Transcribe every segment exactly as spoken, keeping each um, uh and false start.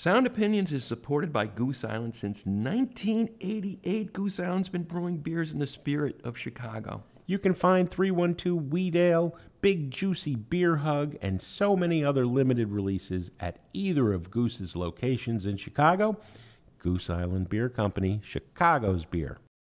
Sound Opinions is supported by Goose Island since nineteen eighty-eight. Goose Island's been brewing beers in the spirit of Chicago. You can find three one two Wheat Ale, Big Juicy Beer Hug, and so many other limited releases at either of Goose's locations in Chicago. Goose Island Beer Company, Chicago's beer.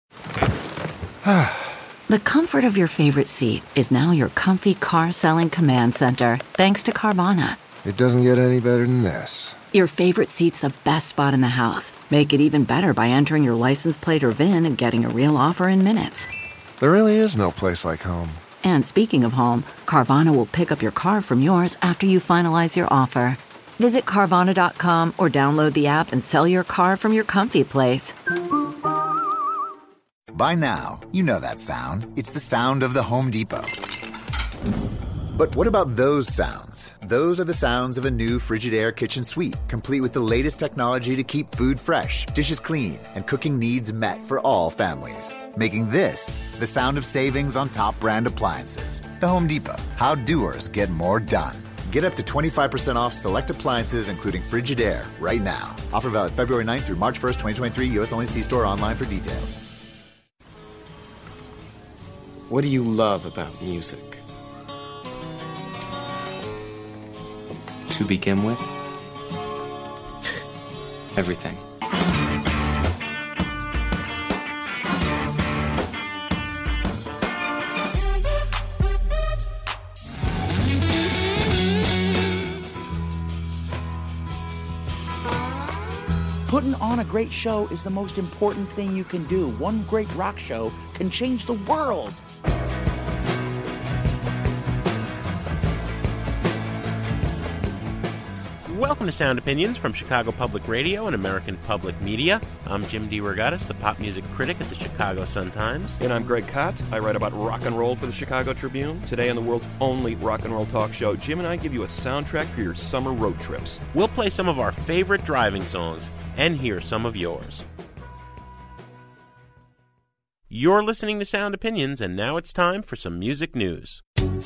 The comfort of your favorite seat is now your comfy car-selling command center, thanks to Carvana. It doesn't get any better than this. Your favorite seat's the best spot in the house. Make it even better by entering your license plate or V I N and getting a real offer in minutes. There really is no place like home. And speaking of home, Carvana will pick up your car from yours after you finalize your offer. Visit Carvana dot com or download the app and sell your car from your comfy place. By now, you know that sound. It's the sound of the Home Depot. But what about those sounds? Those are the sounds of a new Frigidaire kitchen suite, complete with the latest technology to keep food fresh, dishes clean, and cooking needs met for all families. Making this the sound of savings on top brand appliances. The Home Depot. How doers get more done. Get up to twenty-five percent off select appliances, including Frigidaire, right now. Offer valid February ninth through March first, twenty twenty-three. U S only. See store online for details. What do you love about music? To begin with, everything. Putting on a great show is the most important thing you can do. One great rock show can change the world. Welcome to Sound Opinions from Chicago Public Radio and American Public Media. I'm Jim DeRogatis, the pop music critic at the Chicago Sun-Times. And I'm Greg Kot. I write about rock and roll for the Chicago Tribune. Today on the world's only rock and roll talk show, Jim and I give you a soundtrack for your summer road trips. We'll play some of our favorite driving songs and hear some of yours. You're listening to Sound Opinions, and now it's time for some music news.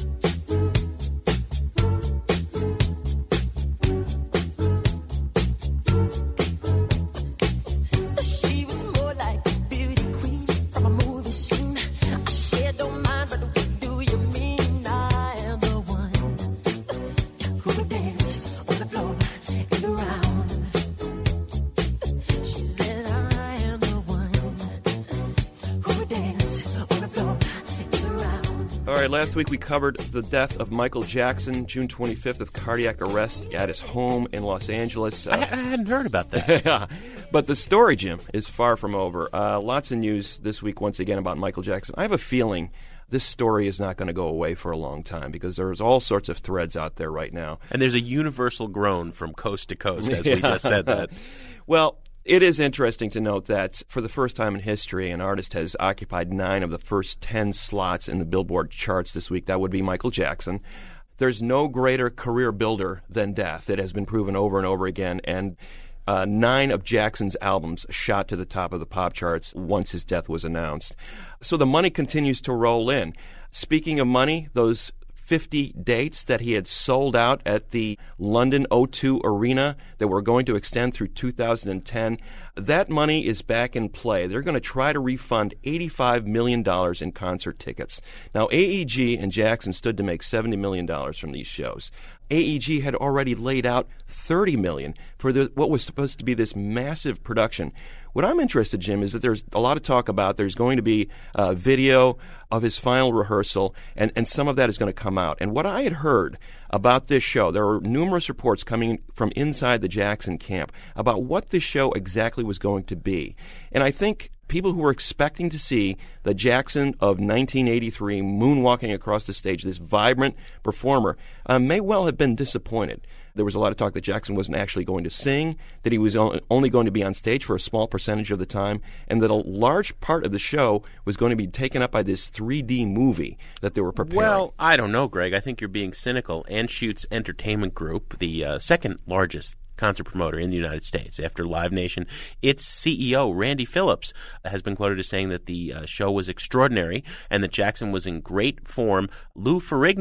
Last week we covered the death of Michael Jackson, June twenty-fifth, of cardiac arrest at his home in Los Angeles. Uh, I, I hadn't heard about that. Yeah, but the story, Jim, is far from over. Uh, lots of news this week once again about Michael Jackson. I have a feeling this story is not going to go away for a long time because there's all sorts of threads out there right now. And there's a universal groan from coast to coast, as yeah. we just said that. Well, it is interesting to note that for the first time in history, an artist has occupied nine of the first ten slots in the Billboard charts this week. That would be Michael Jackson. There's no greater career builder than death. It has been proven over and over again. And uh, nine of Jackson's albums shot to the top of the pop charts once his death was announced. So the money continues to roll in. Speaking of money, those fifty dates that he had sold out at the London O two Arena that were going to extend through two thousand ten. That money is back in play. They're going to try to refund eighty-five million dollars in concert tickets. Now, A E G and Jackson stood to make seventy million dollars from these shows. A E G had already laid out thirty million dollars for the, what was supposed to be this massive production. What I'm interested, Jim, is that there's a lot of talk about there's going to be a video of his final rehearsal, and, and some of that is going to come out. And what I had heard about this show, there were numerous reports coming from inside the Jackson camp about what this show exactly was going to be. And I think people who were expecting to see the Jackson of nineteen eighty-three moonwalking across the stage, this vibrant performer, uh, may well have been disappointed. There was a lot of talk that Jackson wasn't actually going to sing, that he was only going to be on stage for a small percentage of the time, and that a large part of the show was going to be taken up by this three D movie that they were preparing. Well, I don't know, Greg. I think you're being cynical. Anschutz Entertainment Group, the uh, second largest concert promoter in the United States after Live Nation, its C E O, Randy Phillips, has been quoted as saying that the uh, show was extraordinary and that Jackson was in great form. Lou Ferrigno,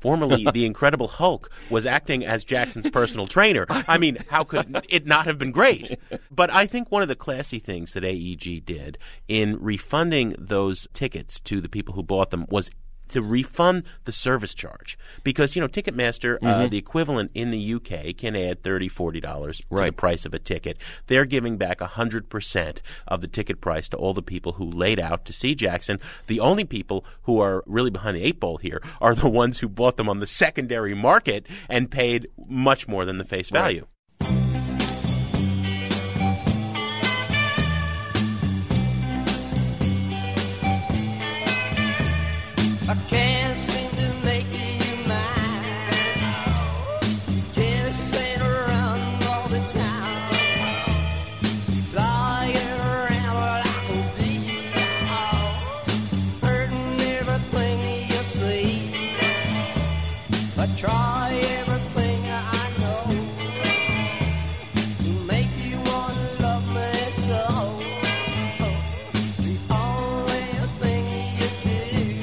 formerly the Incredible Hulk, was acting as Jackson's personal trainer. I mean, how could it not have been great? But I think one of the classy things that A E G did in refunding those tickets to the people who bought them was to refund the service charge. Because, you know, Ticketmaster, mm-hmm. uh, the equivalent in the U K, can add thirty dollars, forty dollars to right. the price of a ticket. They're giving back one hundred percent of the ticket price to all the people who laid out to see Jackson. The only people who are really behind the eight ball here are the ones who bought them on the secondary market and paid much more than the face value. Right. I can't seem to make you mine. Chasing around all the time, flying around like a bee, hurting everything you see. I try everything I know to make you want to love me so. The only thing you do,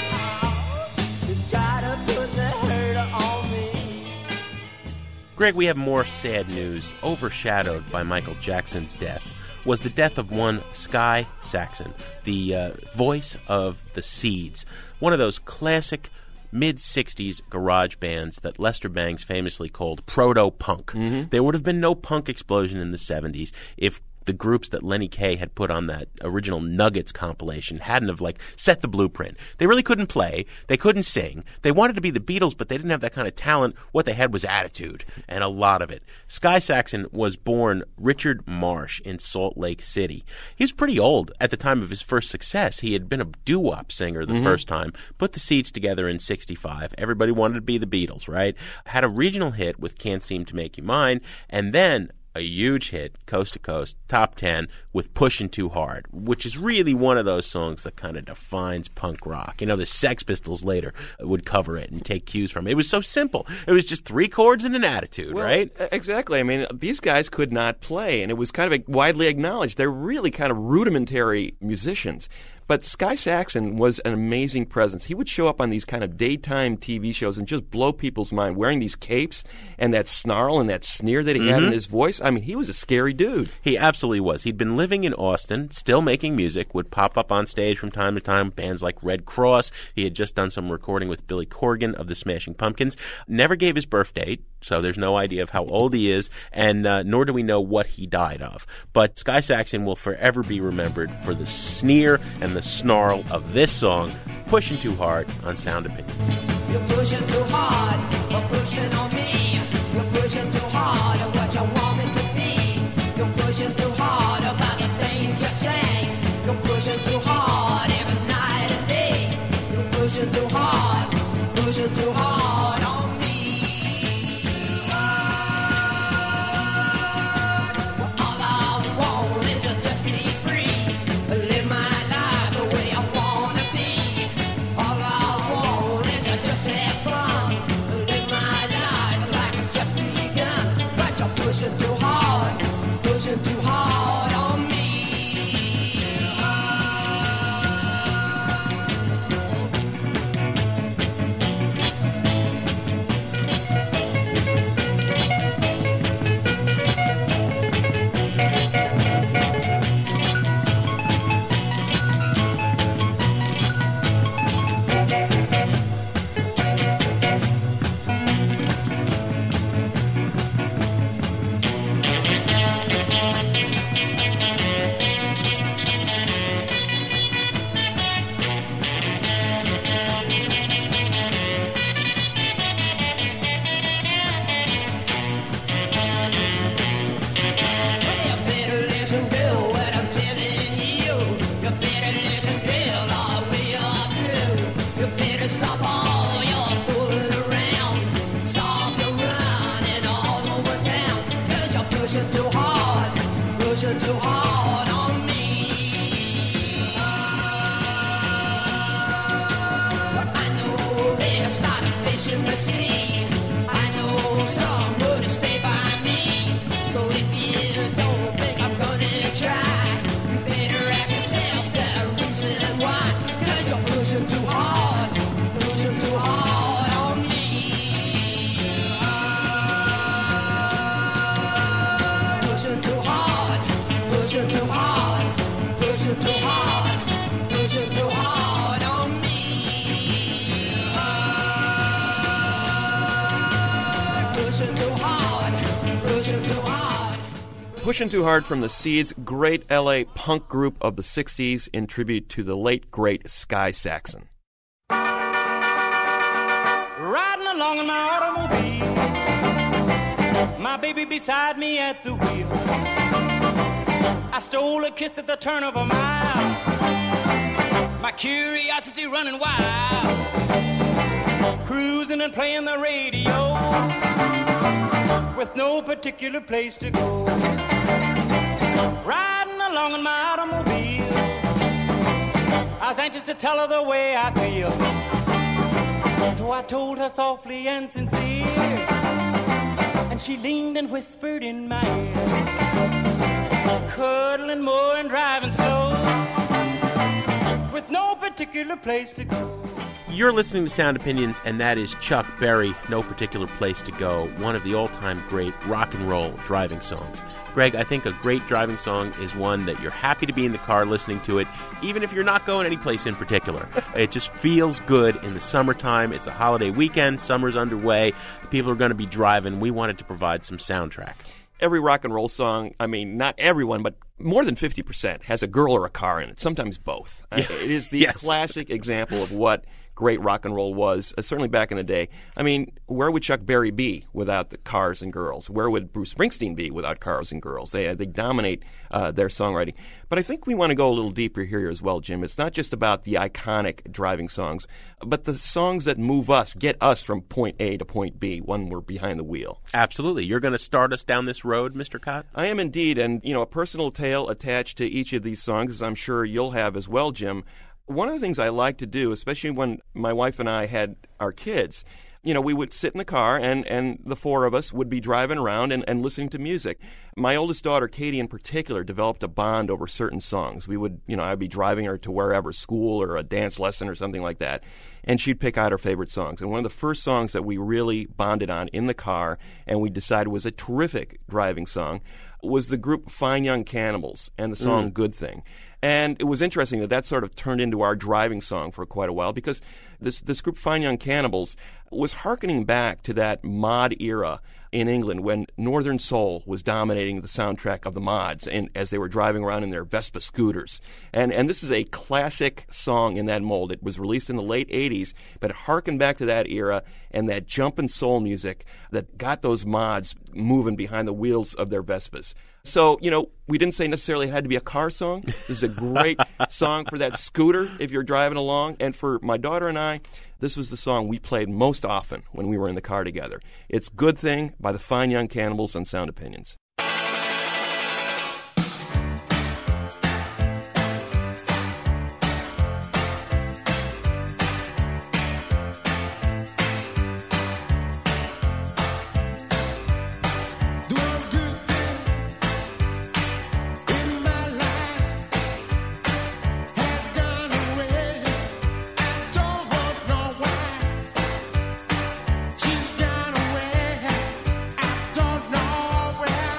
Greg, we have more sad news. Overshadowed by Michael Jackson's death was the death of one Sky Saxon, the uh, voice of the Seeds, one of those classic mid-sixties garage bands that Lester Bangs famously called proto-punk. Mm-hmm. There would have been no punk explosion in the seventies if the groups that Lenny Kaye had put on that original Nuggets compilation hadn't have, like, set the blueprint. They really couldn't play. They couldn't sing. They wanted to be the Beatles, but they didn't have that kind of talent. What they had was attitude, and a lot of it. Sky Saxon was born Richard Marsh in Salt Lake City. He was pretty old at the time of his first success. He had been a doo-wop singer the mm-hmm. first time, put the Seeds together in sixty-five. Everybody wanted to be the Beatles, right? Had a regional hit with Can't Seem to Make You Mine, and then a huge hit, coast to coast, top ten, with Pushin' Too Hard, which is really one of those songs that kind of defines punk rock. You know, the Sex Pistols later would cover it and take cues from it. It was so simple. It was just three chords and an attitude, well, right? Exactly. I mean, these guys could not play, and it was kind of widely acknowledged. They're really kind of rudimentary musicians. But Sky Saxon was an amazing presence. He would show up on these kind of daytime T V shows and just blow people's mind, wearing these capes and that snarl and that sneer that he mm-hmm. had in his voice. I mean, he was a scary dude. He absolutely was. He'd been living in Austin, still making music, would pop up on stage from time to time, bands like Red Cross. He had just done some recording with Billy Corgan of the Smashing Pumpkins. Never gave his birth date, so there's no idea of how old he is, and uh, nor do we know what he died of. But Sky Saxon will forever be remembered for the sneer and the snarl of this song, Pushing Too Hard, on Sound Opinions. You're pushing too hard, you're pushing on me. You're pushing too hard at what you want me to be. You're pushing too hard about the things you say. You're pushing too hard every night and day. You're pushing too hard, pushing too hard on me. Well, all I want is to just be free, live my life the way I wanna be. All I want is to just have fun, live my life like I've just begun. But you're pushing too hard, pushing too hard on me. Pushing too hard, pushing too hard on me. Pushing Too Hard from the Seeds, great L A punk group of the sixties in tribute to the late, great Sky Saxon. Riding along in my automobile, my baby beside me at the wheel. I stole a kiss at the turn of a mile, my curiosity running wild, cruising and playing the radio with no particular place to go. Riding along in my automobile, I was anxious to tell her the way I feel. So I told her softly and sincere, and she leaned and whispered in my ear, cuddling more and driving slow, with no particular place to go. You're listening to Sound Opinions, and that is Chuck Berry, No Particular Place to Go, one of the all-time great rock and roll driving songs. Greg, I think a great driving song is one that you're happy to be in the car listening to it, even if you're not going any place in particular. It just feels good in the summertime. It's a holiday weekend. Summer's underway. People are going to be driving. We wanted to provide some soundtrack. Every rock and roll song, I mean, not everyone, but more than fifty percent has a girl or a car in it, sometimes both. Yeah. It is the Yes. classic example of what great rock and roll was, uh, certainly back in the day. I mean, where would Chuck Berry be without the cars and girls? Where would Bruce Springsteen be without cars and girls? They, uh, they dominate uh, their songwriting. But I think we want to go a little deeper here as well, Jim. It's not just about the iconic driving songs, but the songs that move us, get us from point A to point B when we're behind the wheel. Absolutely. You're going to start us down this road, Mister Cott? I am indeed, and, you know, a personal tale attached to each of these songs, as I'm sure you'll have as well, Jim. One of the things I like to do, especially when my wife and I had our kids, you know, we would sit in the car and, and the four of us would be driving around and, and listening to music. My oldest daughter, Katie in particular, developed a bond over certain songs. We would, you know, I'd be driving her to wherever, school or a dance lesson or something like that, and she'd pick out her favorite songs. And one of the first songs that we really bonded on in the car and we decided was a terrific driving song was the group Fine Young Cannibals and the song Mm. Good Thing. And it was interesting that that sort of turned into our driving song for quite a while because this this group, Fine Young Cannibals, was hearkening back to that mod era in England when Northern Soul was dominating the soundtrack of the mods and as they were driving around in their Vespa scooters. And and this is a classic song in that mold. It was released in the late eighties, but it harkened back to that era and that jumpin' soul music that got those mods moving behind the wheels of their Vespas. So, you know, we didn't say necessarily it had to be a car song. This is a great song for that scooter if you're driving along. And for my daughter and I, this was the song we played most often when we were in the car together. It's Good Thing by the Fine Young Cannibals on Sound Opinions. She's gone away. I don't know where.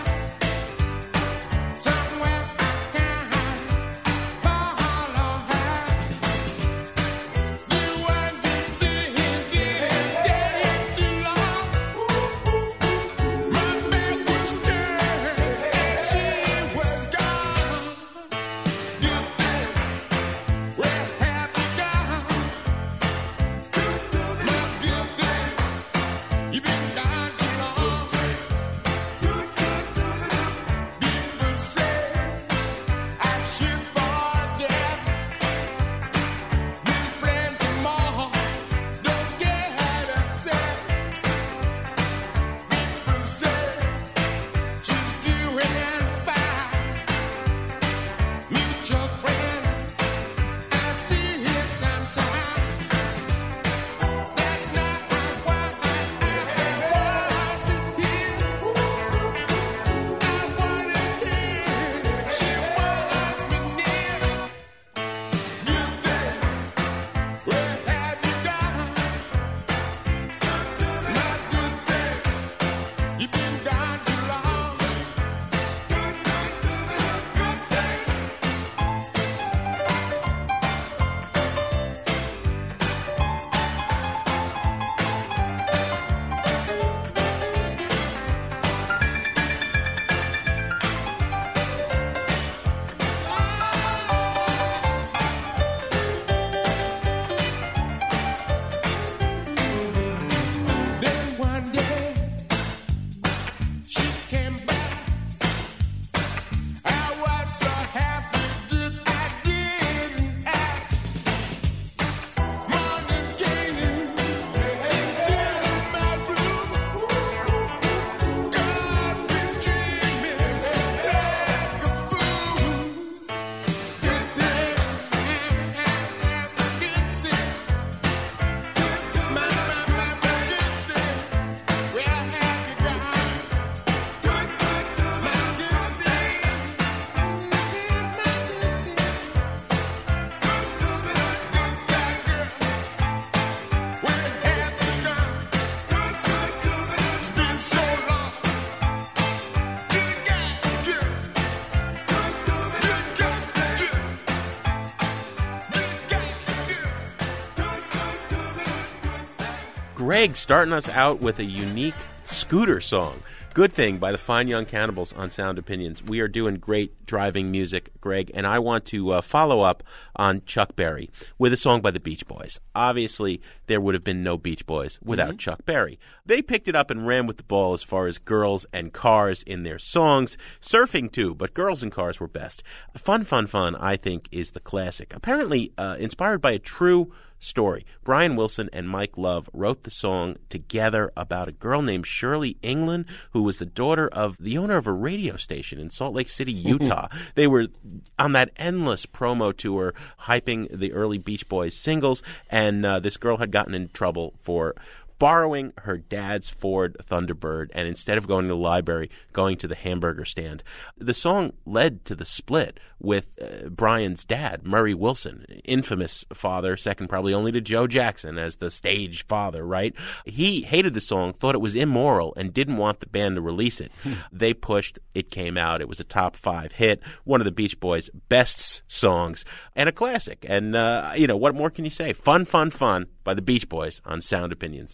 Greg starting us out with a unique scooter song. Good Thing by the Fine Young Cannibals on Sound Opinions. We are doing great driving music, Greg, and I want to uh, follow up on Chuck Berry with a song by the Beach Boys. Obviously, there would have been no Beach Boys without mm-hmm. Chuck Berry. They picked it up and ran with the ball as far as girls and cars in their songs. Surfing, too, but girls and cars were best. Fun, Fun, Fun, I think, is the classic. Apparently uh, inspired by a true story. Brian Wilson and Mike Love wrote the song together about a girl named Shirley England, who was the daughter of the owner of a radio station in Salt Lake City, Utah. They were on that endless promo tour hyping the early Beach Boys singles, and uh, this girl had gotten in trouble for borrowing her dad's Ford Thunderbird and instead of going to the library, going to the hamburger stand. The song led to the split with uh, Brian's dad, Murray Wilson, infamous father, second probably only to Joe Jackson as the stage father, right? He hated the song, thought it was immoral, and didn't want the band to release it. They pushed, it came out. It was a top five hit, one of the Beach Boys' best songs, and a classic. And, uh, you know, what more can you say? Fun, Fun, Fun by the Beach Boys on Sound Opinions.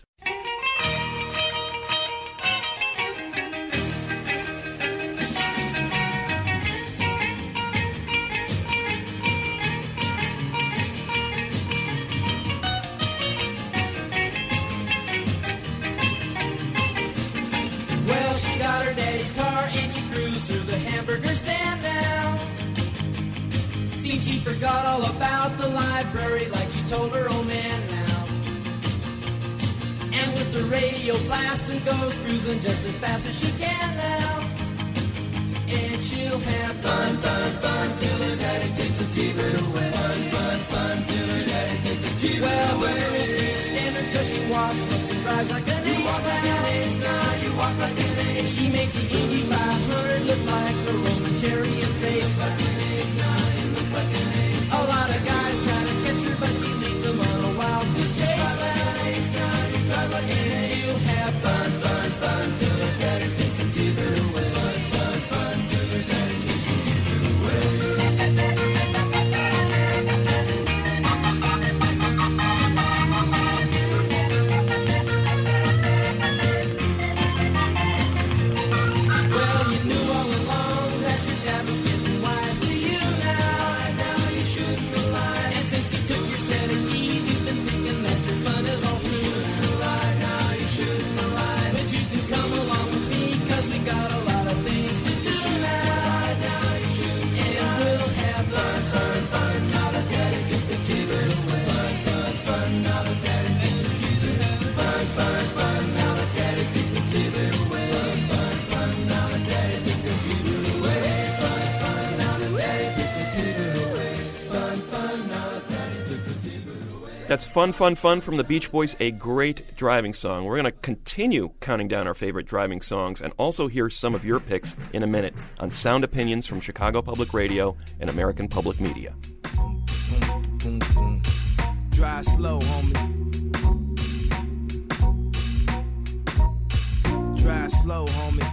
She forgot all about the library like she told her old man now. And with the radio blasting goes cruising just as fast as she can now. And she'll have fun, fun, fun till her daddy takes the T-bird away. Fun, fun, fun till her daddy takes the T-bird well, away. Well, her speed standard cause she walks, looks and drives like an ace. You walk like an ace now, you walk like an ace. She makes the Indy five hundred look like a Roman chariot race. Like an ace now, you look like an ace. A lot of guys try to catch her, but she leads them on a wild goose chase. Drive like an ace now, you drive like an ace. She'll have fun, fun, fun till her daddy takes the T-bird away. Fun, fun, fun till her daddy takes the T-bird away. Well, you knew all along that your dad was getting wise to you now. Now you shouldn't lie. And since he took your set of keys, you've been thinking that your fun is all through. You shouldn't lie. Now you shouldn't lie. But you can come along with me, cause we got a lot of things to do now. Now you shouldn't. And we'll have fun, fun, fun. Now the daddy took the T-bird away. Fun, fun, fun. Now the daddy took the T-bird away. Fun, fun, fun. Now the daddy took the T-bird away. Fun, fun, fun. Now the daddy took the T-bird away. Fun, fun. Now the daddy took the T-bird away. Fun, fun. Now the daddy took the T-bird away. That's Fun, Fun, Fun from the Beach Boys, a great driving song. We're going to continue counting down our favorite driving songs and also hear some of your picks in a minute on Sound Opinions from Chicago Public Radio and American Public Media. Boom, boom. Drive slow, homie. Drive slow, homie.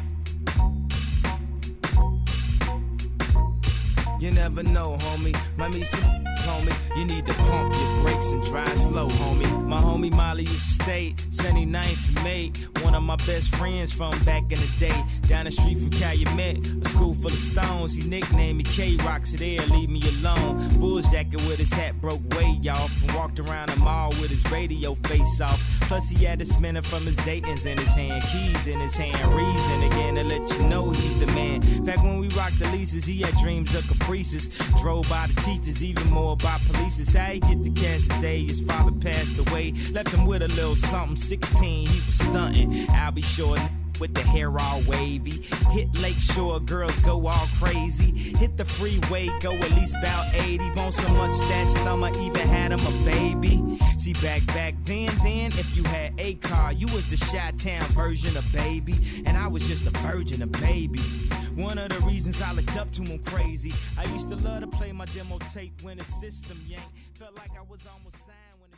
You never know, homie. Might meet some homie. You need to pump your brakes and drive slow, homie. My homie Molly used to stay seventy-ninth and May. One of my best friends from back in the day. Down the street from Calumet, a school full of stones. He nicknamed me K-Rock, so there, leave me alone. Bulls jacket with his hat broke way off. And walked around the mall with his radio face off. Plus he had a spinner from his Dayton's in his hand. Keys in his hand, reason again to let you know he's the man. Back when we rocked the leases, he had dreams of Caprices. Drove by the teachers, even more by police. How he get the cash today? His father passed away. Left him with a little something. sixteen, he was stunting. I'll be sure with the hair all wavy. Hit Lake Shore, girls go all crazy. Hit the freeway, go at least about eighty. Want so much that summer, even had him a baby. See, back back then, then, if you had a car, you was the Chi-Town version of Baby. And I was just a virgin of Baby. One of the reasons I looked up to him crazy. I used to love to play my demo tape when the system yanked. Felt like I was almost signed when it...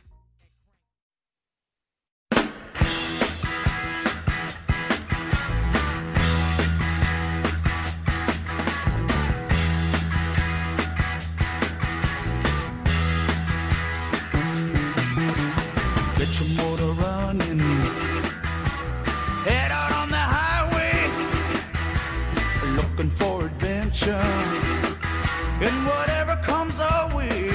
Get your motor running, for adventure and whatever comes our way.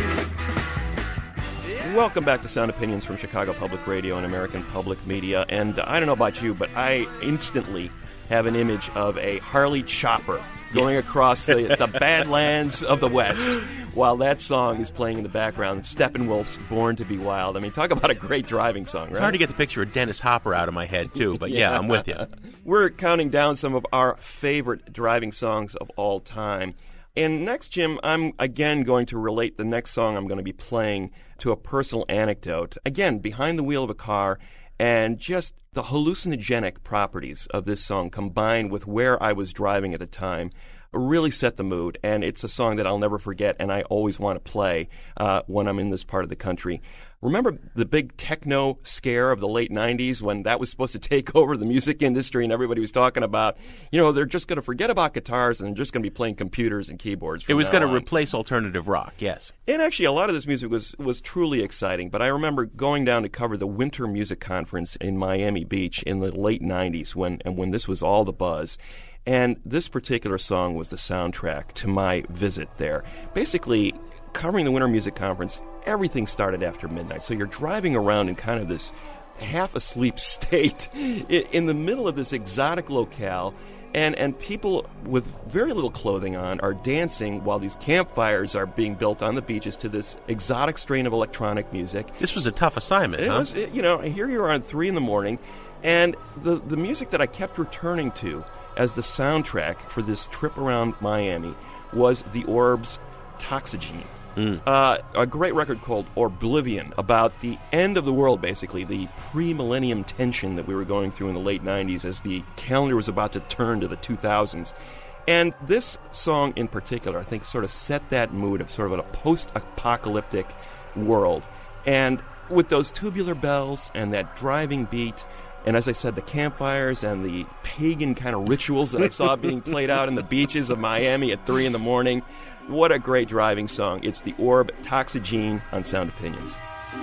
Welcome back to Sound Opinions from Chicago Public Radio and American Public Media. And I don't know about you, but I instantly have an image of a Harley chopper going across the, the Badlands of the West while that song is playing in the background. Steppenwolf's Born to be Wild. I mean, talk about a great driving song, right? It's hard to get the picture of Dennis Hopper out of my head, too, but yeah, yeah I'm with you. We're counting down some of our favorite driving songs of all time. And next, Jim, I'm again going to relate the next song I'm going to be playing to a personal anecdote. Again, behind the wheel of a car, and just the hallucinogenic properties of this song combined with where I was driving at the time really set the mood. And it's a song that I'll never forget, and I always want to play uh, when I'm in this part of the country. Remember the big techno scare of the late nineties when that was supposed to take over the music industry and everybody was talking about, you know, they're just going to forget about guitars and they're just going to be playing computers and keyboards from It was now going to on. replace alternative rock, yes. And actually, a lot of this music was, was truly exciting. But I remember going down to cover the Winter Music Conference in Miami Beach in the late nineties when and when this was all the buzz. And this particular song was the soundtrack to my visit there. Basically, covering the Winter Music Conference, everything started after midnight. So you're driving around in kind of this half-asleep state in the middle of this exotic locale. And and people with very little clothing on are dancing while these campfires are being built on the beaches to this exotic strain of electronic music. This was a tough assignment, it huh? Was, it, you know, here you are at three in the morning, and the, the music that I kept returning to as the soundtrack for this trip around Miami was the Orb's Toxigene. Mm. Uh, a great record called Orblivion, about the end of the world, basically, the pre-millennium tension that we were going through in the late nineties as the calendar was about to turn to the two thousands. And this song in particular, I think, sort of set that mood of sort of a post-apocalyptic world. And with those tubular bells and that driving beat, and as I said, the campfires and the pagan kind of rituals that I saw being played out in the beaches of Miami at three in the morning, what a great driving song. It's the Orb Toxigene on Sound Opinions.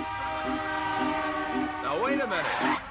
Now, wait a minute.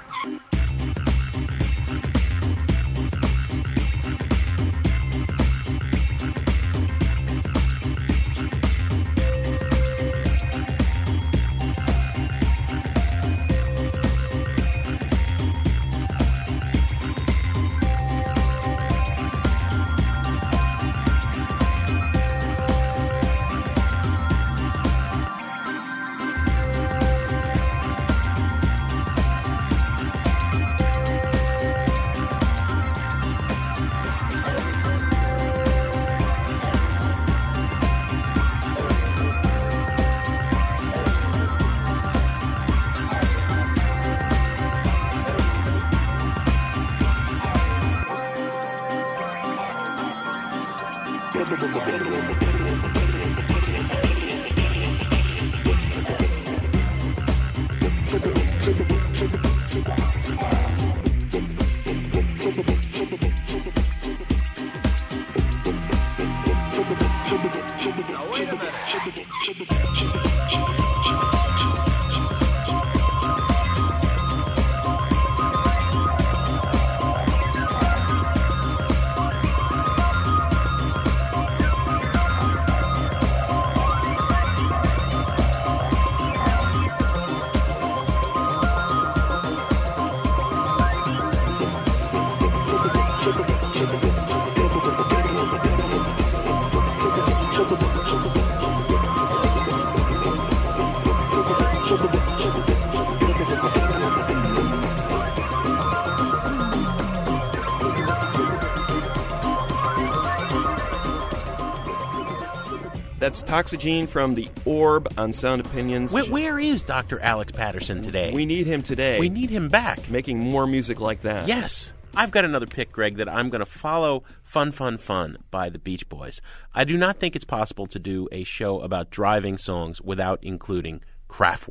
That's Toxigene from the Orb on Sound Opinions. Where, where is Doctor Alex Patterson today? We need him today. We need him back. Making more music like that. Yes. I've got another pick, Greg, that I'm going to follow Fun, Fun, Fun by the Beach Boys. I do not think it's possible to do a show about driving songs without including Kraftwerk.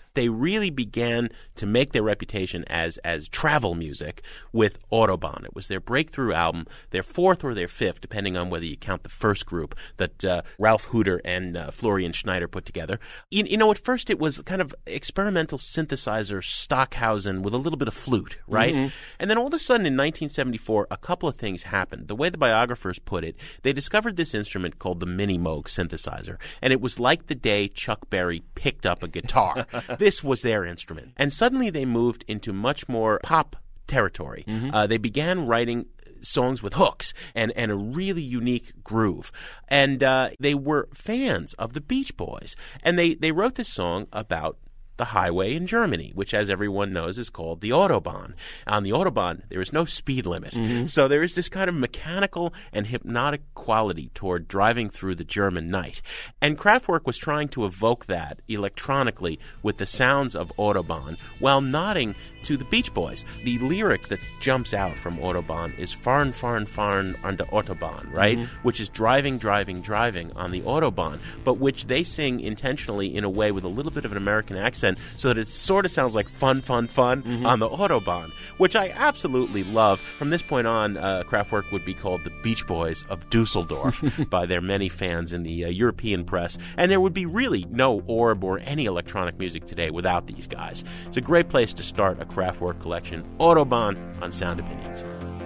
they really began to make their reputation as as travel music with Autobahn. It was their breakthrough album, their fourth or their fifth, depending on whether you count the first group that uh, Ralph Hooter and uh, Florian Schneider put together. You, you know, at first it was kind of experimental synthesizer Stockhausen with a little bit of flute, right? Mm-hmm. And then all of a sudden in nineteen seventy-four, a couple of things happened. The way the biographers put it, they discovered this instrument called the Mini Moog synthesizer, and it was like the day Chuck Berry picked up a guitar. This was their instrument. And suddenly they moved into much more pop territory. Mm-hmm. Uh, they began writing songs with hooks and, and a really unique groove. And uh, they were fans of the Beach Boys. And they, they wrote this song about the highway in Germany, which, as everyone knows, is called the Autobahn. On the Autobahn, there is no speed limit. Mm-hmm. So there is this kind of mechanical and hypnotic quality toward driving through the German night. And Kraftwerk was trying to evoke that electronically with the sounds of Autobahn while nodding to the Beach Boys. The lyric that jumps out from Autobahn is fahren, fahren, fahren on the Autobahn, right? Mm-hmm. Which is driving, driving, driving on the Autobahn, but which they sing intentionally in a way with a little bit of an American accent so that it sort of sounds like fun, fun, fun mm-hmm. on the Autobahn, which I absolutely love. From this point on, uh, Kraftwerk would be called the Beach Boys of Dusseldorf by their many fans in the uh, European press, and there would be really no Orb or any electronic music today without these guys. It's a great place to start a Kraftwerk collection, Autobahn on Sound Opinions.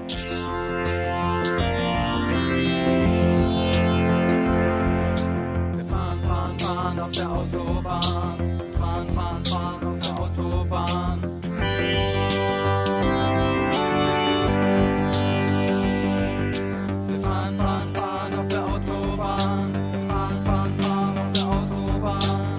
Wir fahren, fahren, fahren auf der Autobahn. Fahren, fahren, fahren auf der Autobahn. Wir fahren, fahren, fahren auf der Autobahn. Wir fahren, fahren, fahren auf der Autobahn.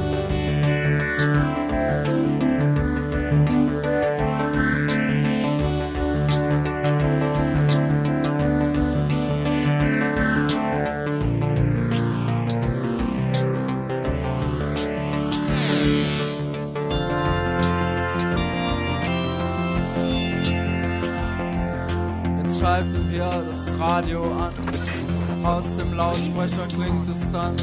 Schalten wir das Radio an. Aus dem Lautsprecher klingt es dann.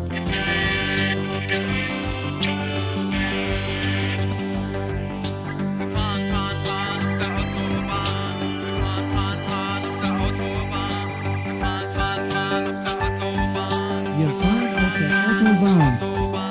Wir fahren auf der Autobahn.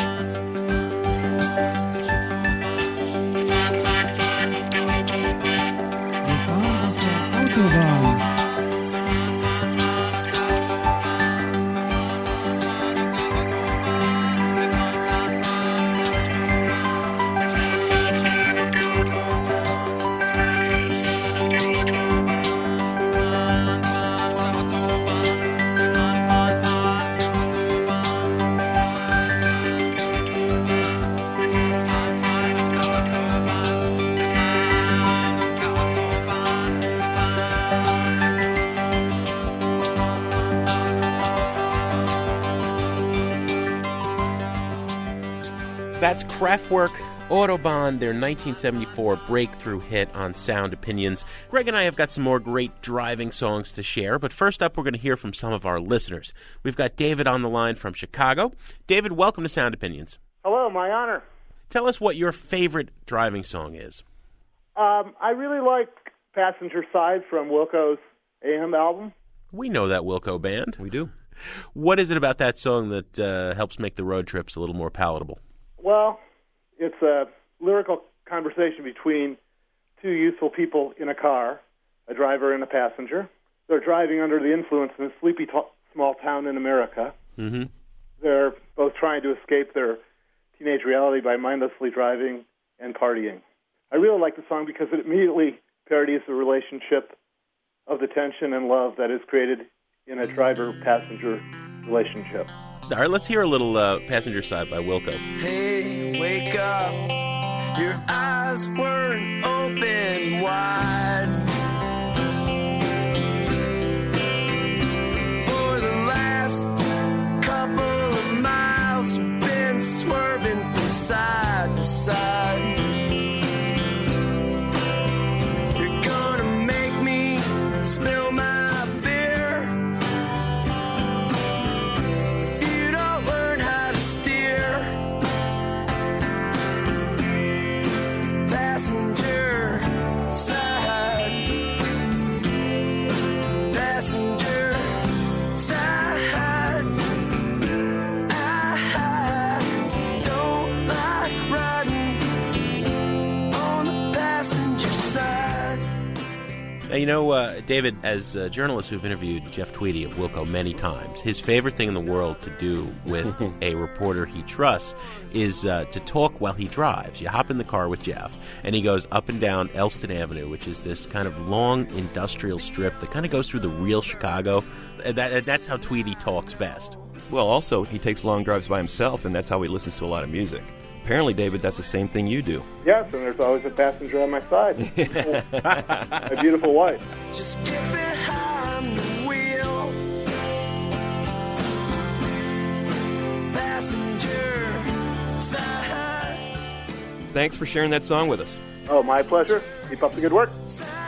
That's Kraftwerk, Autobahn, their nineteen seventy-four breakthrough hit on Sound Opinions. Greg and I have got some more great driving songs to share, but first up we're going to hear from some of our listeners. We've got David on the line from Chicago. David, welcome to Sound Opinions. Hello, my honor. Tell us what your favorite driving song is. Um, I really like Passenger Side from Wilco's Ahem album. We know that Wilco band. We do. What is it about that song that uh, helps make the road trips a little more palatable? Well, it's a lyrical conversation between two youthful people in a car, a driver and a passenger. They're driving under the influence in a sleepy t- small town in America. Mm-hmm. They're both trying to escape their teenage reality by mindlessly driving and partying. I really like the song because it immediately parodies the relationship of the tension and love that is created in a driver-passenger relationship. All right, let's hear a little uh, Passenger Side by Wilco. Hey, wake up. Your eyes weren't open wide. For the last couple of miles, you've been swerving from side to side. You're gonna make me spill my side. I don't like riding on the passenger side. Now, you know, uh, David, as uh, journalists who've interviewed Jeff Tweedy of Wilco many times, his favorite thing in the world to do with a reporter he trusts is uh, to talk while he drives. You hop in the car with Jeff, and he goes up and down Elston Avenue, which is this kind of long industrial strip that kind of goes through the real Chicago. And that, and that's how Tweedy talks best. Well, also, he takes long drives by himself, and that's how he listens to a lot of music. Apparently, David, that's the same thing you do. Yes, and there's always a passenger on my side. My beautiful wife. Just get behind the wheel. Passenger side. Thanks for sharing that song with us. Oh, my pleasure. Keep up the good work.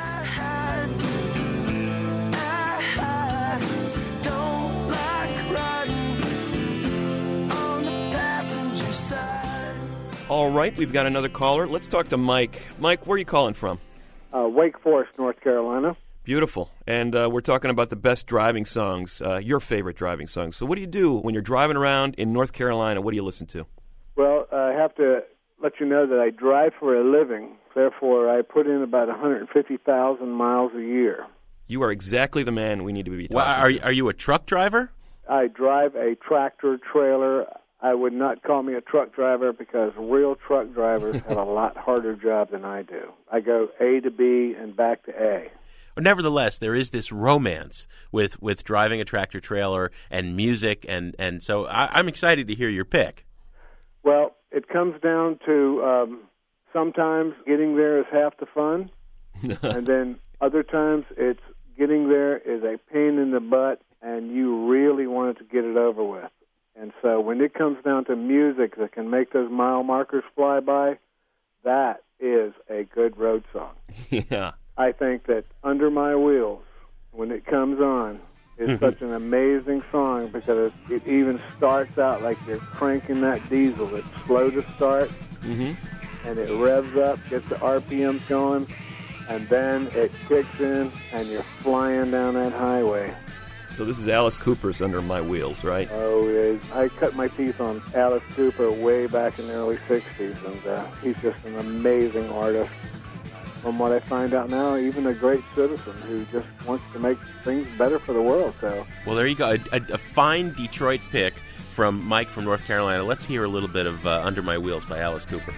Don't like riding on the passenger side. All right, we've got another caller. Let's talk to Mike. Mike, where are you calling from? Uh, Wake Forest, North Carolina. Beautiful. And uh, we're talking about the best driving songs, uh, your favorite driving songs. So what do you do when you're driving around in North Carolina? What do you listen to? Well, I have to let you know that I drive for a living. Therefore, I put in about one hundred fifty thousand miles a year. You are exactly the man we need to be talking Well, are, to. are you a truck driver? I drive a tractor trailer. I would not call me a truck driver because real truck drivers have a lot harder job than I do. I go A to B and back to A. But nevertheless, there is this romance with, with driving a tractor trailer and music, and, and so I, I'm excited to hear your pick. Well, it comes down to um, sometimes getting there is half the fun, and then other times it's getting there is a pain in the butt, and you really wanted to get it over with. And so when it comes down to music that can make those mile markers fly by, that is a good road song. Yeah. I think that Under My Wheels, when it comes on, is such an amazing song because it even starts out like you're cranking that diesel. It's slow to start, Mm-hmm. and it revs up, gets the R P Ms going, and then it kicks in, and you're flying down that highway. So this is Alice Cooper's Under My Wheels, right? Oh, yeah. I cut my teeth on Alice Cooper way back in the early sixties, and uh, he's just an amazing artist. From what I find out now, even a great citizen who just wants to make things better for the world. So, Well, there you go. A, a, a fine Detroit pick from Mike from North Carolina. Let's hear a little bit of uh, Under My Wheels by Alice Cooper.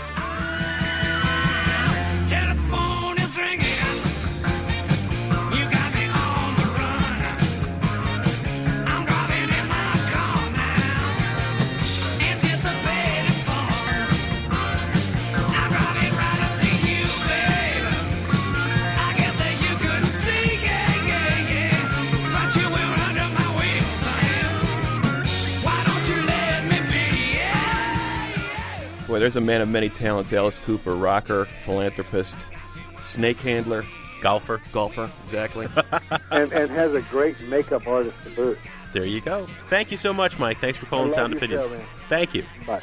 Telephone is ringing. You got me on the run. I'm driving in my car now, anticipating fun. I'm driving right up to you, babe. I guess that you couldn't see, yeah, yeah, yeah. But you were under my wings, son. Why don't you let me be? Yeah. Boy, there's a man of many talents. Alice Cooper, rocker, philanthropist, snake handler, golfer. Golfer, exactly. and, and has a great makeup artist to boot. There you go. Thank you so much, Mike. Thanks for calling I love Sound your Opinions. show, man. Thank you. Bye.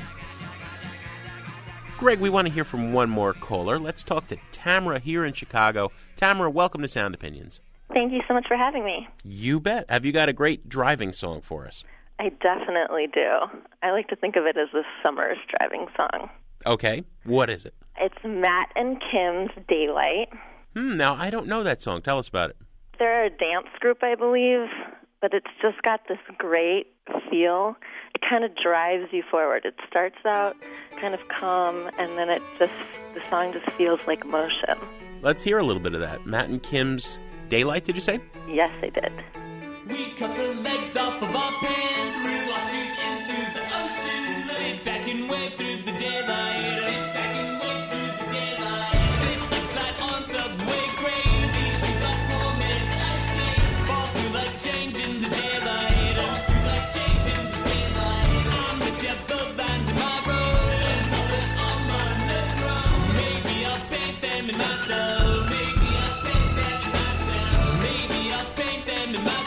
Greg, we want to hear from one more caller. Let's talk to Tamara here in Chicago. Tamara, welcome to Sound Opinions. Thank you so much for having me. You bet. Have you got a great driving song for us? I definitely do. I like to think of it as the summer's driving song. Okay. What is it? It's Matt and Kim's Daylight. Hmm, now, I don't know that song. Tell us about it. They're a dance group, I believe, but it's just got this great feel. It kind of drives you forward. It starts out kind of calm, and then it just, the song just feels like motion. Let's hear a little bit of that. Matt and Kim's Daylight, did you say? Yes, I did. We cut the legs off of our pants, threw our shoes into the ocean, sit back and wait through the daylight, sit back and wait through the daylight, slip and slide on subway grades, these shoes are poor man's ice skate, fall through like change in the daylight, fall through like change in the daylight, I miss ya both lines in my road, and so that I'm on the throne, maybe I'll paint them in myself, maybe I'll paint them in myself, maybe I'll paint them in myself.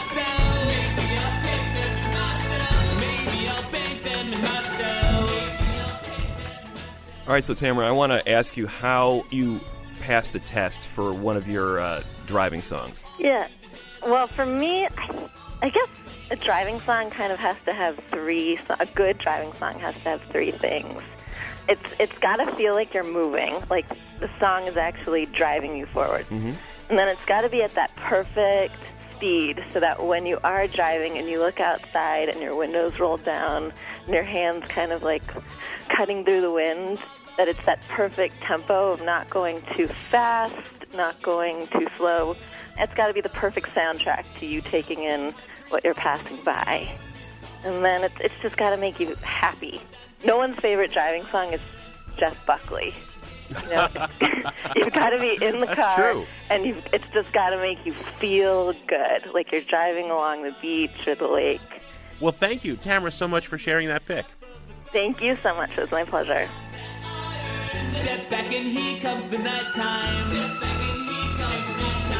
All right, so Tamara, I want to ask you how you passed the test for one of your uh, driving songs. Yeah. Well, for me, I I guess a driving song kind of has to have three, a good driving song has to have three things. It's It's got to feel like you're moving, like the song is actually driving you forward. Mm-hmm. And then it's got to be at that perfect speed so that when you are driving and you look outside and your windows roll down and your hands kind of like cutting through the wind, that it's that perfect tempo of not going too fast, not going too slow. It's got to be the perfect soundtrack to you taking in what you're passing by. And then it's, it's just got to make you happy. No one's favorite driving song is Jeff Buckley. You know, you've got to be in the That's car, true. and you've, it's just got to make you feel good, like you're driving along the beach or the lake. Well, thank you, Tamara, so much for sharing that pick. Thank you so much. It was my pleasure. Step back and here comes the nighttime. Step back and here comes the nighttime.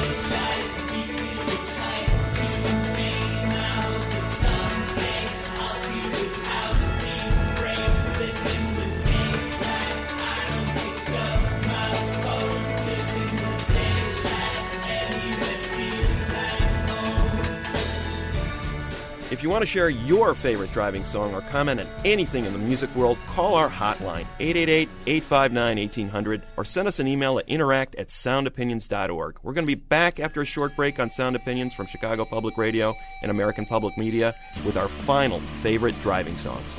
If you want to share your favorite driving song or comment on anything in the music world, call our hotline, eight eight eight, eight five nine, one eight hundred, or send us an email at interact at sound opinions dot org. We're going to be back after a short break on Sound Opinions from Chicago Public Radio and American Public Media with our final favorite driving songs.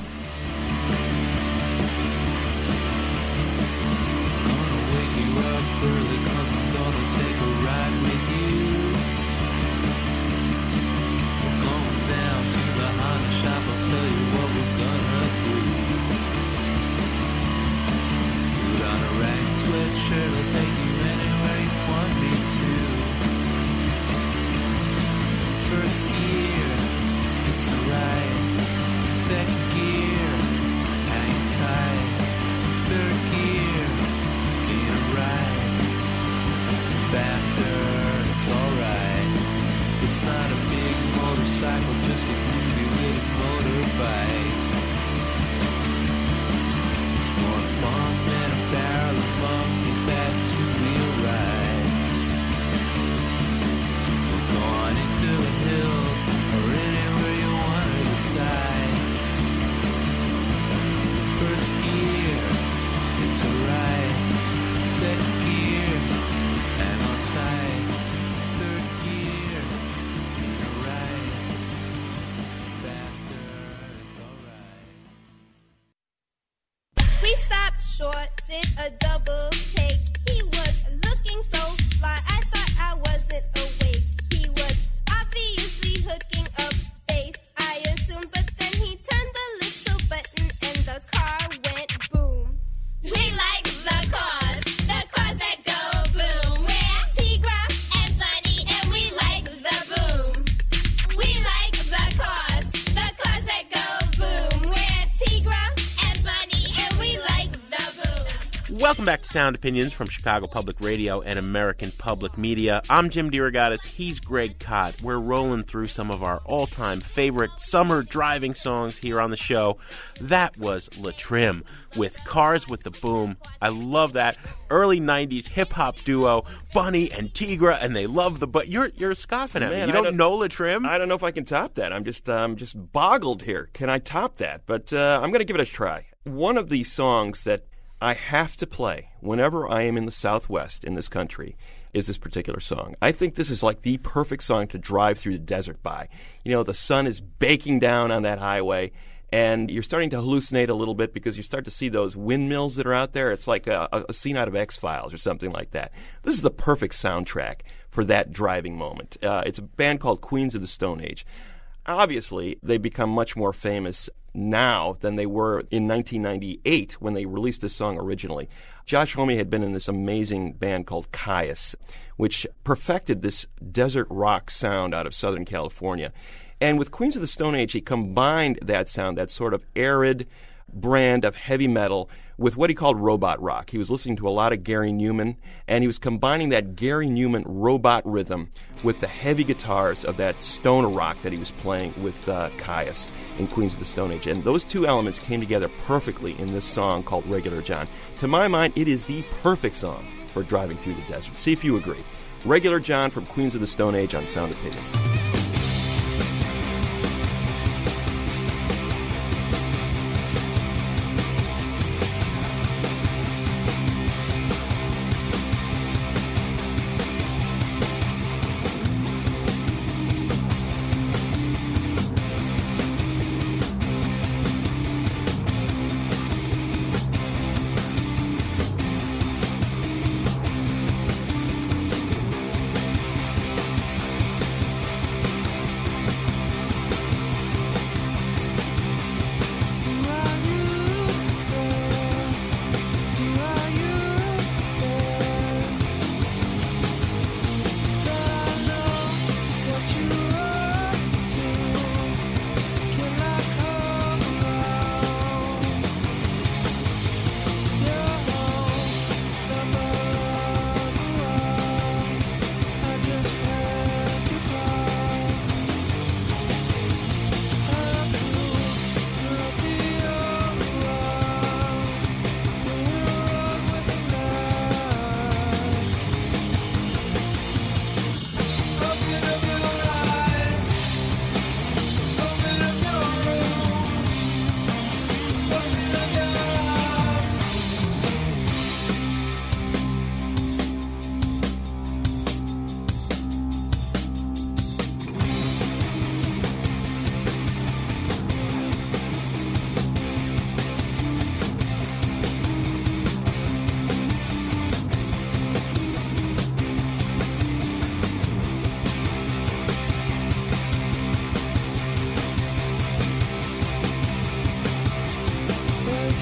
Welcome back to Sound Opinions from Chicago Public Radio and American Public Media. I'm Jim DeRogatis. He's Greg Kot. We're rolling through some of our all-time favorite summer driving songs here on the show. That was La Trim with Cars with the Boom. I love that early nineties hip-hop duo, Bunny and Tigra, and they love the... But you're you're scoffing at Man, me. You I don't, don't know La Trim? I don't know if I can top that. I'm just um, just boggled here. Can I top that? But uh, I'm going to give it a try. One of these songs that I have to play whenever I am in the Southwest in this country is this particular song. I think this is like the perfect song to drive through the desert by. You know, the sun is baking down on that highway, and you're starting to hallucinate a little bit because you start to see those windmills that are out there. It's like a, a scene out of X-Files or something like that. This is the perfect soundtrack for that driving moment. Uh, it's a band called Queens of the Stone Age. Obviously, they've become much more famous now than they were in nineteen ninety-eight when they released this song originally. Josh Homme had been in this amazing band called Caius, which perfected this desert rock sound out of Southern California. And with Queens of the Stone Age, he combined that sound, that sort of arid brand of heavy metal, with what he called robot rock. He was listening to a lot of Gary Newman, and he was combining that Gary Newman robot rhythm with the heavy guitars of that stoner rock that he was playing with uh, Caius in Queens of the Stone Age. And those two elements came together perfectly in this song called Regular John. To my mind, it is the perfect song for driving through the desert. See if you agree. Regular John from Queens of the Stone Age on Sound Opinions.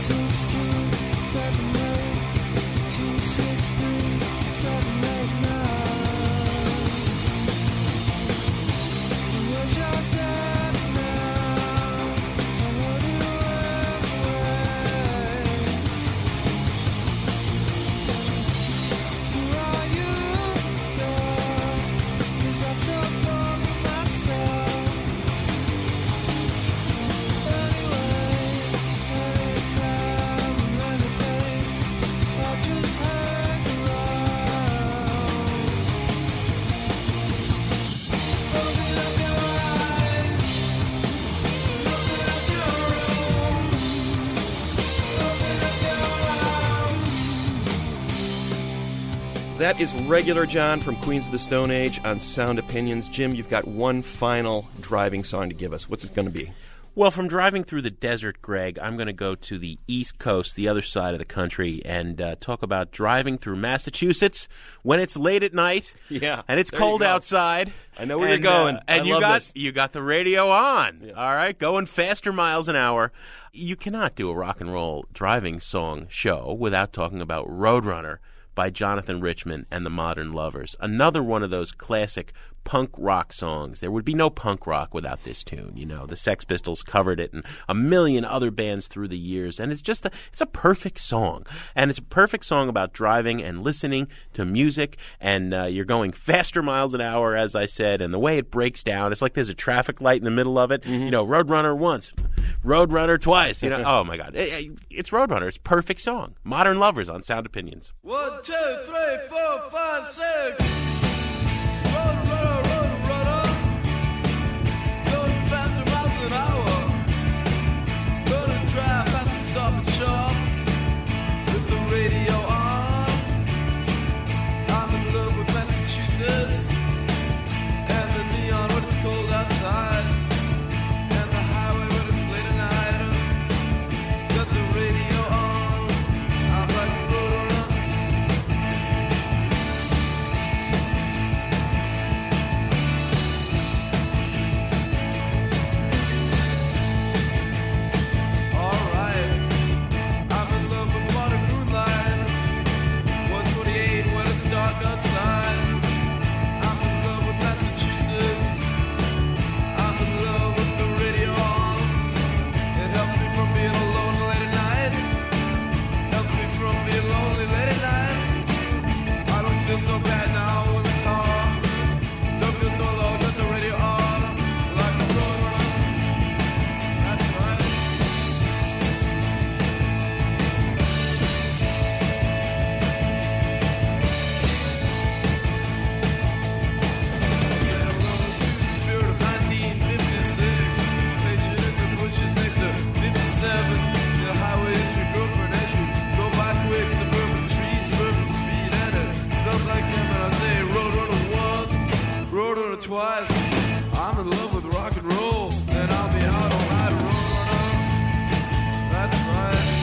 That is Regular John from Queens of the Stone Age on Sound Opinions. Jim, you've got one final driving song to give us. What's it going to be? Well, from driving through the desert, Greg, I'm going to go to the East Coast, the other side of the country, and uh, talk about driving through Massachusetts when it's late at night. Yeah, and it's there you cold go. outside. I know where and, you're going. Uh, and I you love got this. you got the radio on. Yeah. All right, going faster miles an hour. You cannot do a rock and roll driving song show without talking about Roadrunner by Jonathan Richman and the Modern Lovers. Another one of those classic punk rock songs. There would be no punk rock without this tune. You know, the Sex Pistols covered it and a million other bands through the years. And it's just a, it's a perfect song. And it's a perfect song about driving and listening to music. And uh, you're going faster miles an hour, as I said. And the way it breaks down, it's like there's a traffic light in the middle of it. Mm-hmm. You know, Roadrunner once, Roadrunner twice. You know, oh my God. It, it's Roadrunner. It's a perfect song. Modern Lovers on Sound Opinions. One, two, three, four, five, six. Road runner, road runner, going faster miles an hour. Gonna drive fast and stop and shop with the radio on. I'm in love with Massachusetts and the neon when it's cold outside, and the highway when it's late at night. Got the radio on. I'm like a road runner. So bad now in the car. Don't feel so low, got the radio on. Like a road runner. That's right. Said hello to the spirit of nineteen fifty-six. Station in the bushes next to fifty-seven. The highway is your girlfriend as you go by quick. Suburban trees, suburban speed, and it smells like him, and I say Roadrunner once, Roadrunner twice. I'm in love with rock and roll, and I'll be out all night, Roadrunner. That's right.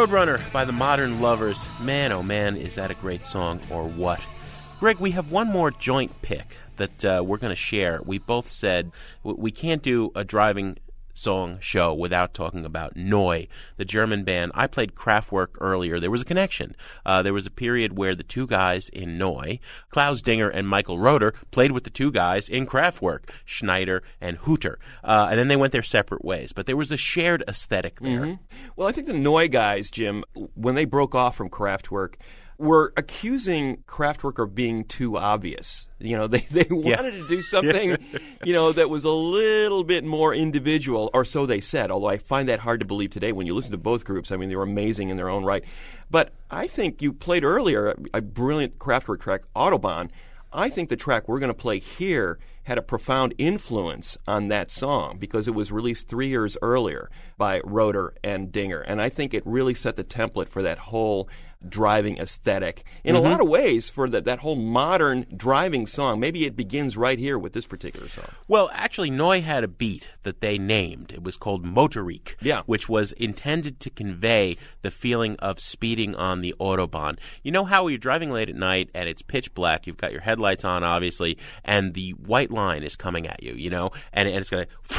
Roadrunner by the Modern Lovers. Man, oh man, is that a great song or what? Greg, we have one more joint pick that uh, we're going to share. We both said w- we can't do a driving song show without talking about Neu, the German band. I played Kraftwerk earlier. There was a connection. Uh, there was a period where the two guys in Neu, Klaus Dinger and Michael Roeder, played with the two guys in Kraftwerk, Schneider and Hooter. Uh, and then they went their separate ways. But there was a shared aesthetic there. Mm-hmm. Well, I think the Neu guys, Jim, when they broke off from Kraftwerk, were accusing Kraftwerk of being too obvious. You know, they, they wanted Yeah. to do something, you know, that was a little bit more individual, or so they said, although I find that hard to believe today when you listen to both groups. I mean, they were amazing in their own right. But I think you played earlier a, a brilliant Kraftwerk track, Autobahn. I think the track we're going to play here had a profound influence on that song because it was released three years earlier by Roeder and Dinger. And I think it really set the template for that whole driving aesthetic in Mm-hmm. a lot of ways for that, that whole modern driving song. Maybe it begins right here with this particular song. Well, actually, Neu had a beat that they named. It was called Motorik, Yeah. which was intended to convey the feeling of speeding on the Autobahn. You know how you're driving late at night and it's pitch black, you've got your headlights on, obviously, and the white line is coming at you, you know, and, and it's going to...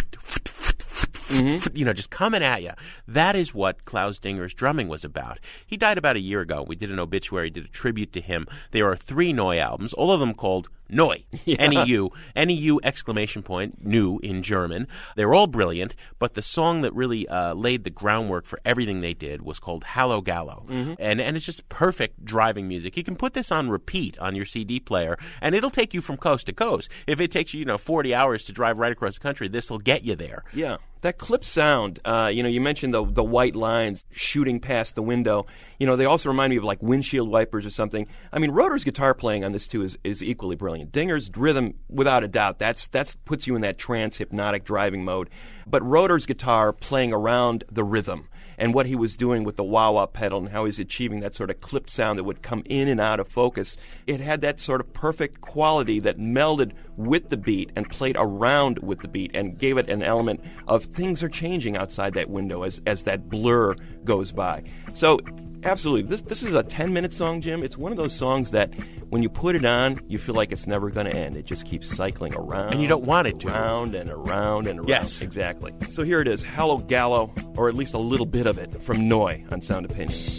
Mm-hmm. you know, just coming at you. That is what Klaus Dinger's drumming was about. He died about a year ago. We did an obituary, did a tribute to him. There are three Neu albums, all of them called Neu, Yeah. N E U, N E U exclamation point, new in German. They're all brilliant, but the song that really uh, laid the groundwork for everything they did was called Hallo Gallo. Mm-hmm. And and it's just perfect driving music. You can put this on repeat on your C D player, and it'll take you from coast to coast. If it takes you, you know, forty hours to drive right across the country, this will get you there. Yeah, that clip sound, uh, you know, you mentioned the the white lines shooting past the window. You know, they also remind me of like windshield wipers or something. I mean, Roeder's guitar playing on this too is, is equally brilliant. Dinger's rhythm, without a doubt, that's that's puts you in that trance hypnotic driving mode. But Roeder's guitar playing around the rhythm and what he was doing with the wah-wah pedal and how he's achieving that sort of clipped sound that would come in and out of focus. It had that sort of perfect quality that melded with the beat and played around with the beat and gave it an element of things are changing outside that window as, as that blur goes by. So, absolutely, this this is a ten-minute song, Jim. It's one of those songs that when you put it on, you feel like it's never going to end. It just keeps cycling around. And you don't want it to. Around and around and around. Yes. Exactly. So here it is, Hallo Gallo, or at least a little bit of it, from Neu on Sound Opinions.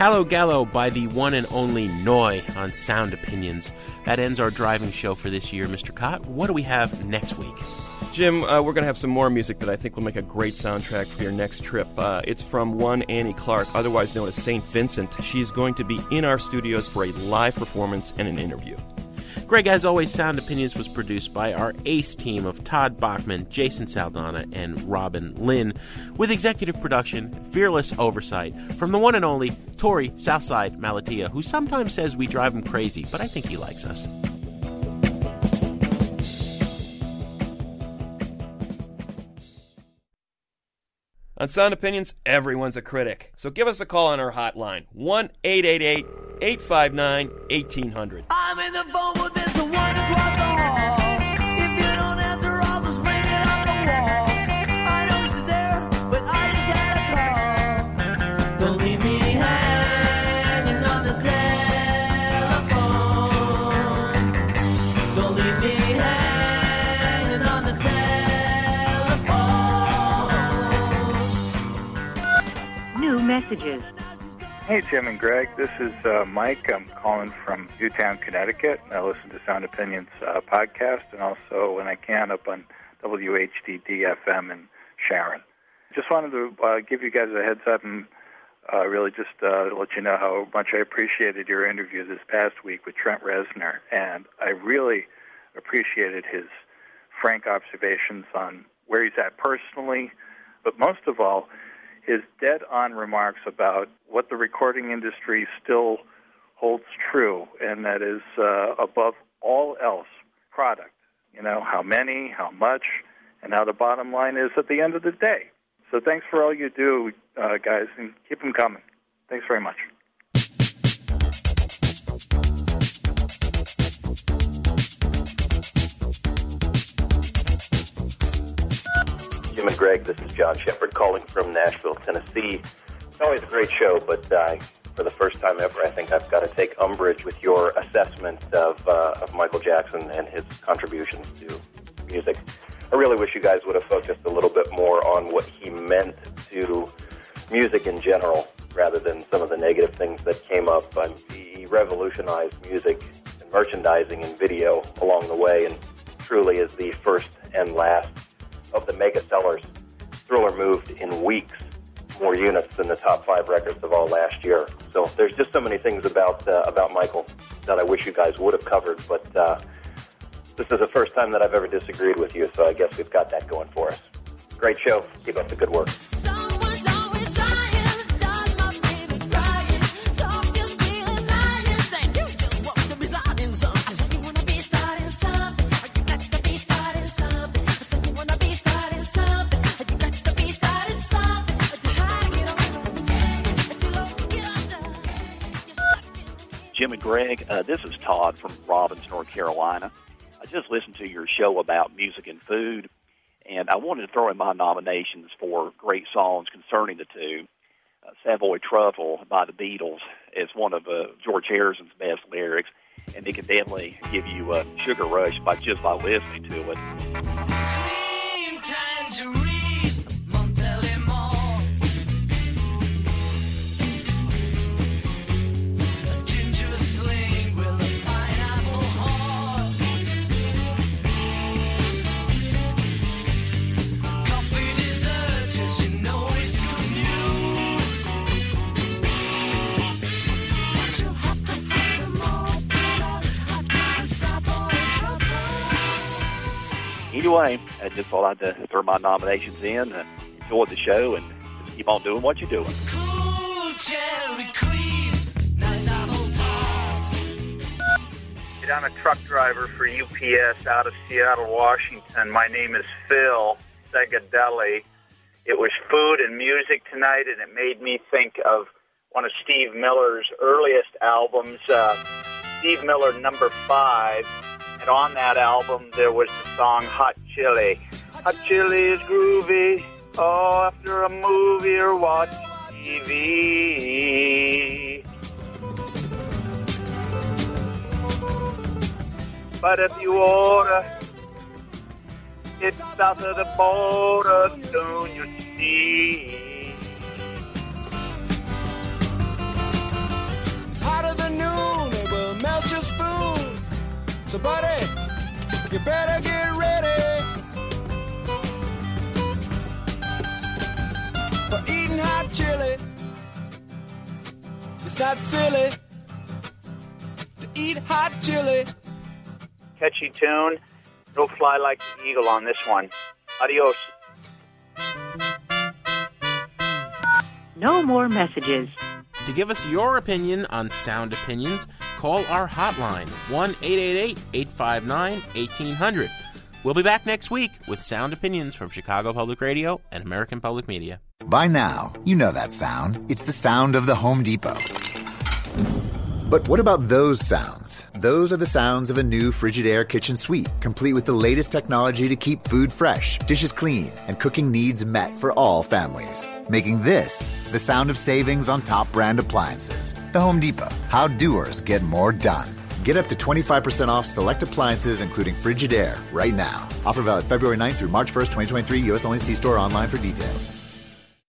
Hallo Gallo by the one and only Noi on Sound Opinions. That ends our driving show for this year, Mister Cott. What do we have next week? Jim, uh, we're going to have some more music that I think will make a great soundtrack for your next trip. Uh, it's from one Annie Clark, otherwise known as Saint Vincent. She's going to be in our studios for a live performance and an interview. Greg, as always, Sound Opinions was produced by our ace team of Todd Bachman, Jason Saldana, and Robin Lynn, with executive production, fearless oversight from the one and only Tori Southside Malatia, who sometimes says we drive him crazy, but I think he likes us. On Sound Opinions, everyone's a critic. So give us a call on our hotline, one eight eight eight, eight five nine, one eight hundred. I'm in the phone, but there's the one across the hall. If you don't answer, I'll just ring it off the wall. I know she's there, but I just had a call. Don't leave me hanging on the telephone. Don't leave me hanging on the telephone. New messages. Hey, Jim and Greg. This is uh, Mike. I'm calling from Newtown, Connecticut. I listen to Sound Opinions uh, podcast and also, when I can, up on W H D D F M in Sharon. Just wanted to uh, give you guys a heads up and uh, really just uh, let you know how much I appreciated your interview this past week with Trent Reznor. And I really appreciated his frank observations on where he's at personally, but most of all, his dead-on remarks about what the recording industry still holds true, and that is, uh, above all else, product. You know, how many, how much, and how the bottom line is at the end of the day. So thanks for all you do, uh, guys, and keep them coming. Thanks very much. Jim and Greg, this is John Shepard calling from Nashville, Tennessee. It's always a great show, but uh, for the first time ever, I think I've got to take umbrage with your assessment of, uh, of Michael Jackson and his contributions to music. I really wish you guys would have focused a little bit more on what he meant to music in general, rather than some of the negative things that came up. Um, he revolutionized music and merchandising and video along the way, and truly is the first and last of the mega sellers. Thriller moved in weeks more units than the top five records of all last year. So there's just so many things about uh, about Michael that I wish you guys would have covered, but uh, this is the first time that I've ever disagreed with you, so I guess we've got that going for us. Great show. Keep up the good work. Jim and Greg, uh, this is Todd from Robbins, North Carolina. I just listened to your show about music and food, and I wanted to throw in my nominations for great songs concerning the two. Uh, Savoy Truffle by the Beatles is one of uh, George Harrison's best lyrics, and it can definitely give you a sugar rush by just by listening to it. Cream tangerine, Montelimon. A ginger sling with a pineapple heart. Coffee dessert, just you know it's good news. But you have to have them all, but it's hot and Savoy Truffle. Anyway, I just thought I'd uh, throw my nominations in. Uh, enjoy the show and just keep on doing what you're doing. Cool cherry cream, nice apple tart. I'm a truck driver for U P S out of Seattle, Washington. My name is Phil Segadelli. It was food and music tonight, and it made me think of one of Steve Miller's earliest albums, uh, Steve Miller number five. And on that album, there was the song Hot Chili. Hot Chili is groovy, oh, after a movie or watch T V. But if you order it south of the border, soon you'll see. So, buddy, you better get ready for eating hot chili. It's not silly to eat hot chili. Catchy tune. It'll fly like the eagle on this one. Adios. No more messages. To give us your opinion on Sound Opinions, call our hotline, one eight eight eight, eight five nine, one eight hundred. We'll be back next week with Sound Opinions from Chicago Public Radio and American Public Media. By now, you know that sound. It's the sound of the Home Depot. But what about those sounds? Those are the sounds of a new Frigidaire kitchen suite, complete with the latest technology to keep food fresh, dishes clean, and cooking needs met for all families. Making this the sound of savings on top brand appliances. The Home Depot. How doers get more done. Get up to twenty-five percent off select appliances, including Frigidaire, right now. Offer valid February ninth through March first, twenty twenty-three. U S only. See store or online for details.